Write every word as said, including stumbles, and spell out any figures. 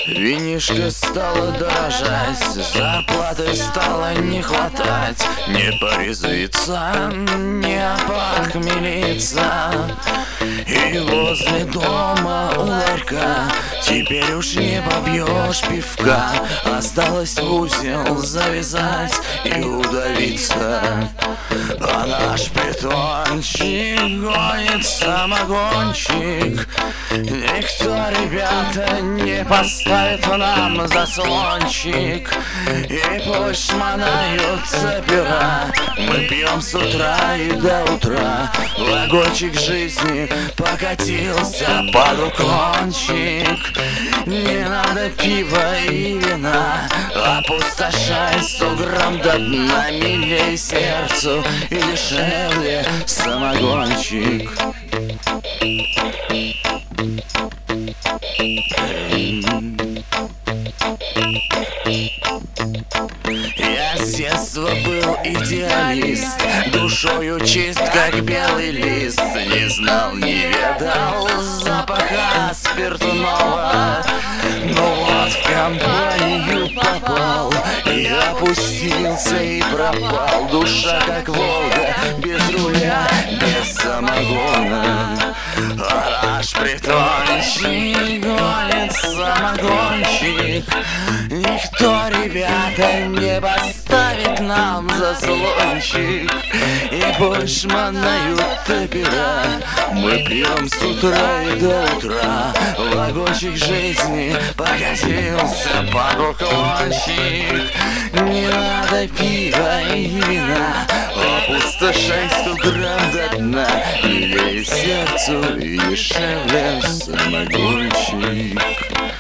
Винишко стало дорожать, зарплаты стало не хватать. Не порезвиться, не опохмелиться. И возле дома у ларька теперь уж не побьешь пивка. Осталось в узел завязать и удавиться. А наш притончик гонит самогончик. Никто, ребята, не поставит нам заслончик. И пусть шмонаются пера, мы пьем с утра и до утра. Вагончик жизни покатился под уклончик. Не надо пива и вина, опустошай сто грамм до дна. Милей сердцу и дешевле самогончик. Я с детства был идеалист, душою чист, как белый лист. Не знал, не ведал запаха спиртного. Но вот в компанию попал и опустился и пропал. Душа как Волга, без руля, без самогона. А наш притончик гонит самогончик. Никто, ребята, не поставит нам заслончик. И пусть шмонают пера, мы пьем с утра и до утра. Вагончик жизни покатился под уклончик. Не надо пива и вина, опустошай сто грамм до дна. Милей сердцу и дешевле самогончик.